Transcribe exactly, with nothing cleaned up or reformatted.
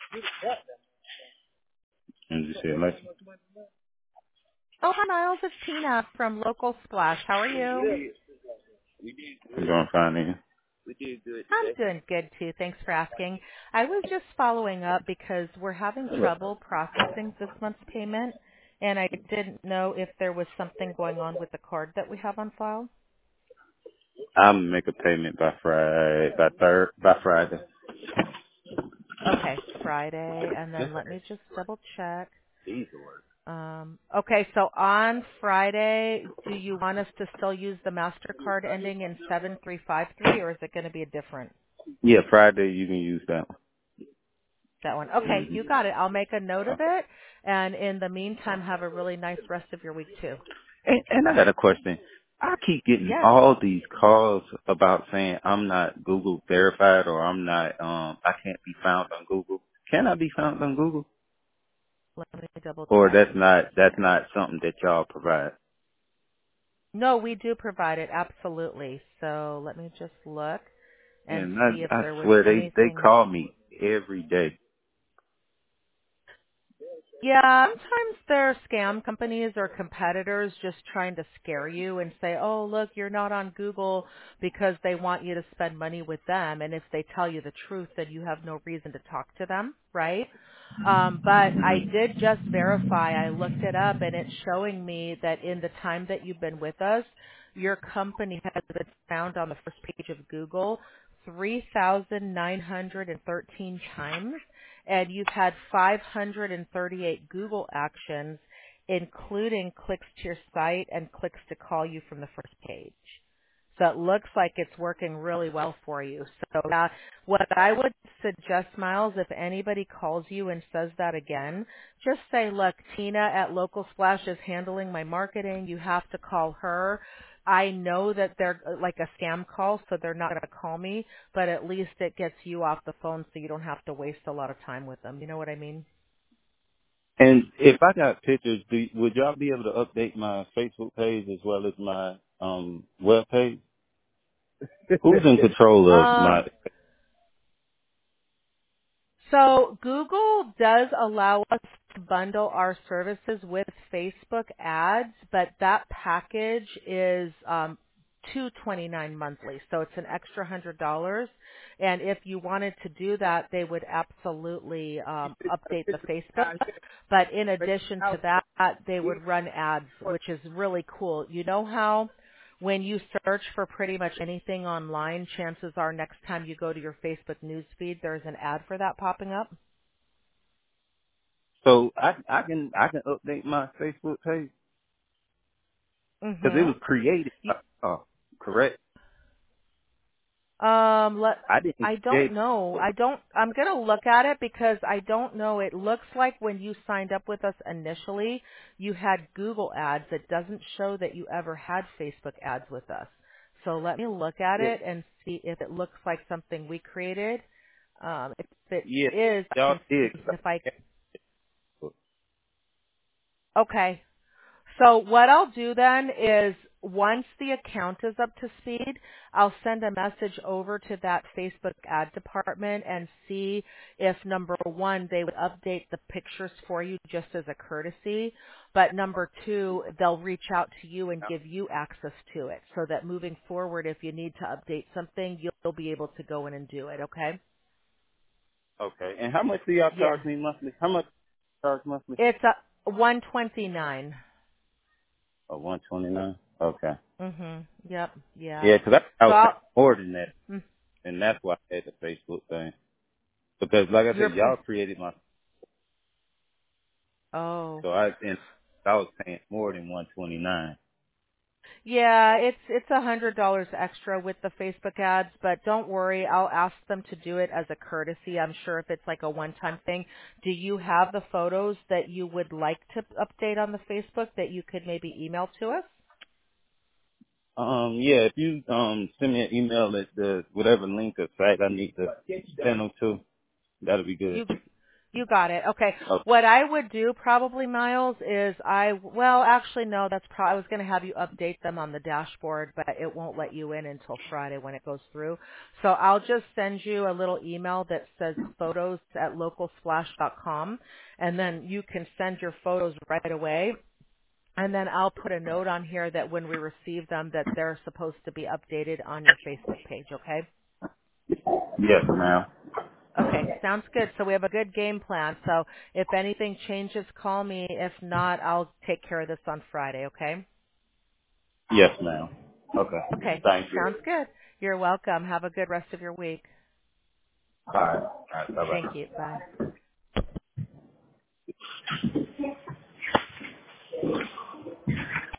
And just say, like, Oh, hi, Miles. It's Tina from Local Splash. How are you? I'm doing fine here. I'm doing good, too. Thanks for asking. I was just following up because we're having trouble processing this month's payment, and I didn't know if there was something going on with the card that we have on file. I'll make a payment by Friday, by third, by Friday. Okay, Friday, and then let me just double check. Um, okay, so on Friday, do you want us to still use the MasterCard ending in seven three five three, or is it going to be a different? Yeah, Friday you can use that That one. one. Okay, Mm-hmm. you got it. I'll make a note of it. And in the meantime, have a really nice rest of your week too. And, and I got a question. I keep getting Yes. all these calls about saying I'm not Google verified or I'm not, um, I can't be found on Google. Can I be found on Google? Let me double Or check. that's not, that's not something that y'all provide? No, we do provide it. Absolutely. So let me just look and And see if I, I there was swear they, they anything. call me every day. Yeah, sometimes they're scam companies or competitors just trying to scare you and say, oh, look, you're not on Google because they want you to spend money with them. And if they tell you the truth, then you have no reason to talk to them, right? Um, but I did just verify. I looked it up and it's showing me that in the time that you've been with us, your company has been found on the first page of Google three thousand nine hundred thirteen times, and you've had five hundred thirty-eight Google actions, including clicks to your site and clicks to call you from the first page. So it looks like it's working really well for you. So uh, what I would suggest, Miles, if anybody calls you and says that again, just say, look, Tina at Local Splash is handling my marketing. You have to call her. I know that they're uh, like a scam call, so they're not going to call me, but at least it gets you off the phone so you don't have to waste a lot of time with them. You know what I mean? And if I got pictures, do, would y'all be able to update my Facebook page as well as my, um, web page? Who's in control of Um, my, So Google does allow us to bundle our services with Facebook ads, but that package is um, two twenty nine monthly, so it's an extra hundred dollars. And if you wanted to do that, they would absolutely um, update the Facebook. But in addition to that, they would run ads, which is really cool. You know how when you search for pretty much anything online, chances are next time you go to your Facebook news feed, there's an ad for that popping up. so I, I can, I can update my Facebook page? Cause it Mhm. was created, You, oh, correct? um, let I didn't I don't create, know. I don't. I'm gonna look at it because I don't know. It looks like when you signed up with us initially, you had Google ads. It doesn't show that you ever had Facebook ads with us. So let me look at it, it and see if it looks like something we created. Um, if it yeah, is, I y'all can did. see if I. Okay. So what I'll do then is once the account is up to speed, I'll send a message over to that Facebook ad department and see if number one, they would update the pictures for you just as a courtesy. But number two, they'll reach out to you and give you access to it so that moving forward, if you need to update something, you'll be able to go in and do it. Okay? Okay. And how much do y'all Yeah. charge me monthly? How much charge monthly? It's a one twenty-nine. Oh, one twenty nine. Okay. Mhm. Yep. Yeah. Yeah, 'cause I, I So was paying I'll, more than that, mm, and that's why I had the Facebook thing. Because, like I you're said, y'all pay. created my, Oh. so I and I was paying more than one twenty nine. Yeah, it's it's a hundred dollars extra with the Facebook ads, but don't worry, I'll ask them to do it as a courtesy. I'm sure if it's like a one time thing. Do you have the photos that you would like to update on the Facebook that you could maybe email to us? Um, yeah, if you um send me an email at the whatever link or site I need to send them to, that'll be good. You You got it. Okay. Okay. What I would do probably, Miles, is I, well, actually, no, that's probably, I was going to have you update them on the dashboard, but it won't let you in until Friday when it goes through. So I'll just send you a little email that says photos at local splash dot com, and then you can send your photos right away. And then I'll put a note on here that when we receive them that they're supposed to be updated on your Facebook page, okay? Yes, ma'am. Okay, sounds good. So we have a good game plan. So if anything changes, call me. If not, I'll take care of this on Friday, okay? Yes, ma'am. Okay. Okay, Thank you. sounds good. You're welcome. Have a good rest of your week. All right. All right. Bye Thank bye. you. Bye.